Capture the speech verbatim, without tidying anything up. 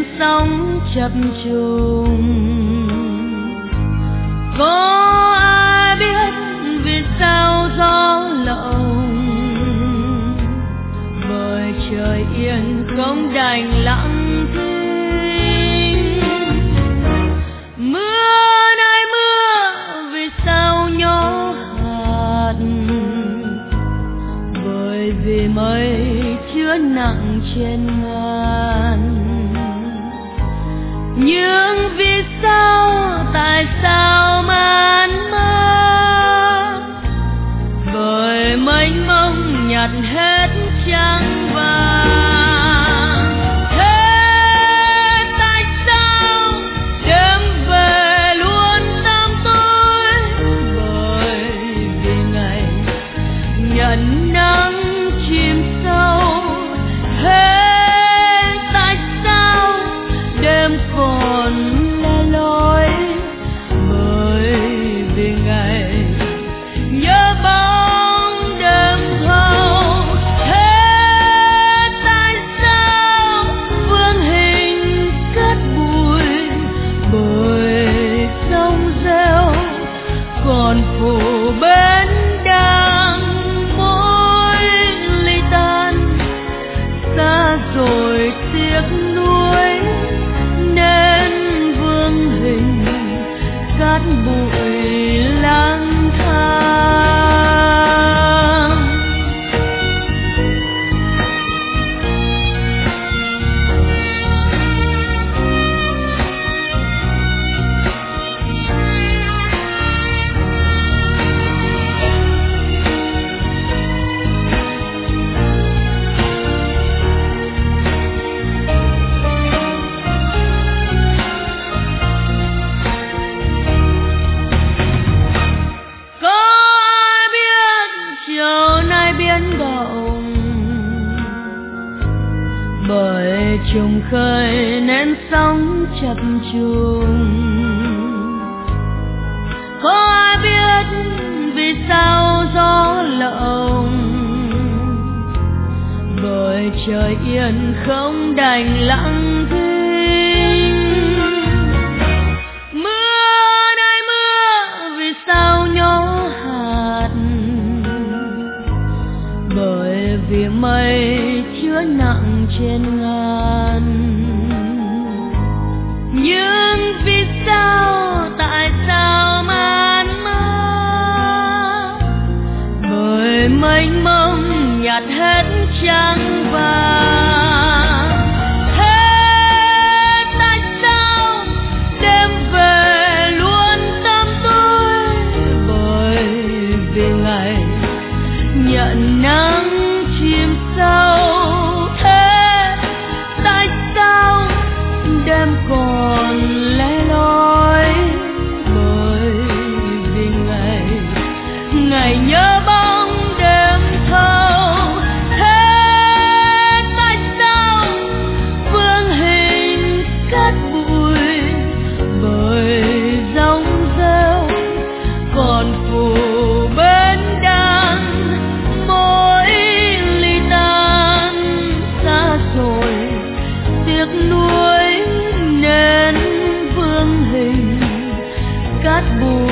nên sống chập trùng. Có ai biết vì sao gió lộng, bởi trời yên không đành lặng thinh. Mưa này mưa vì sao nhỏ hạt, bởi vì mây chứa nặng trên ngàn. Nhưng vì sao, tại sao man mơ, bởi mênh mông nhặt hết trắng vàng. Thế tại sao đêm về luôn tăm tối, bởi vì ngày nhận nắng chìm sâu. Thế tại sao đêm còn le lói, bởi vì ngày nhớ bóng đêm thâu. Thế tại sao phương hình cất bụi, bởi sông reo còn phủ bên đang môi ly tan. Xa rồi tiếc nuối nên vương hình cát bụi lang thang. Bởi trùng khơi nên sóng chập trùng. Có ai biết vì sao gió lộng, bởi trời yên không đành lặng thinh. Mưa này mưa vì sao nhỏ hạt, bởi vì mây chứa nặng trên ngàn. Nhưng vì sao, tại sao man mơ, bởi mênh mông nhặt hết trắng vàng. Thế tại sao đêm về luôn tăm tối, bởi vì ngày nhận nắng chìm sâu. Đêm còn le lói, bởi vì ngày ngày nhớ bóng đêm thâu. Thế tại sao phương hình cát bụi, bởi giông rêu còn phủ bên đang môi ly tan. Xa rồi tiếc nuối nên vương hình cát bụi